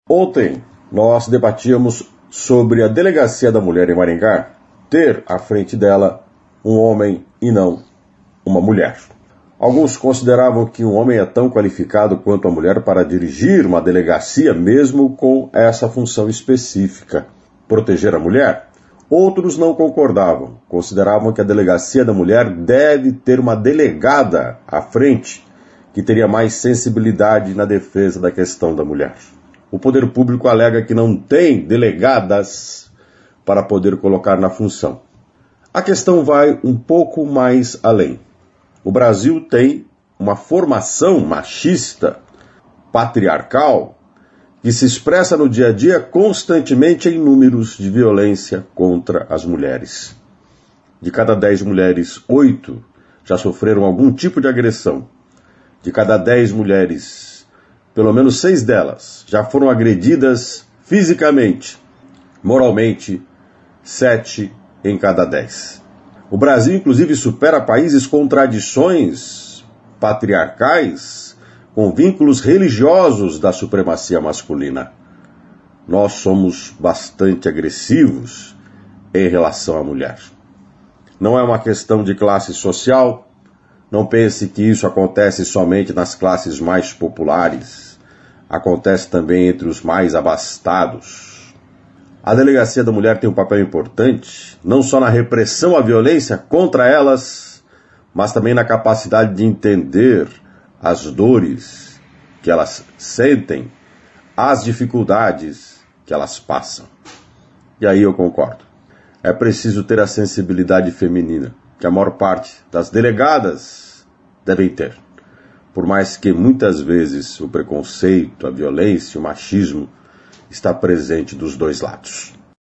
Ontem nós debatíamos sobre a Delegacia da Mulher em Maringá ter à frente dela um homem e não uma mulher. Alguns consideravam que um homem é tão qualificado quanto a mulher para dirigir uma delegacia, mesmo com essa função específica, proteger a mulher. Outros não concordavam, consideravam que a Delegacia da Mulher deve ter uma delegada à frente, que teria mais sensibilidade na defesa da questão da mulher. O poder público alega que não tem delegadas para poder colocar na função. A questão vai um pouco mais além. O Brasil tem uma formação machista, patriarcal, que se expressa no dia a dia constantemente em números de violência contra as mulheres. De cada 10 mulheres, 8 já sofreram algum tipo de agressão. De cada 10 mulheres, pelo menos 6 delas já foram agredidas fisicamente, moralmente, 7 em cada 10. O Brasil, inclusive, supera países com tradições patriarcais, com vínculos religiosos da supremacia masculina. Nós somos bastante agressivos em relação à mulher. Não é uma questão de classe social. Não pense que isso acontece somente nas classes mais populares. Acontece também entre os mais abastados. A Delegacia da Mulher tem um papel importante, não só na repressão à violência contra elas, mas também na capacidade de entender as dores que elas sentem, as dificuldades que elas passam. E aí eu concordo. É preciso ter a sensibilidade feminina, que a maior parte das delegadas devem ter. Por mais que muitas vezes o preconceito, a violência, o machismo está presente dos dois lados.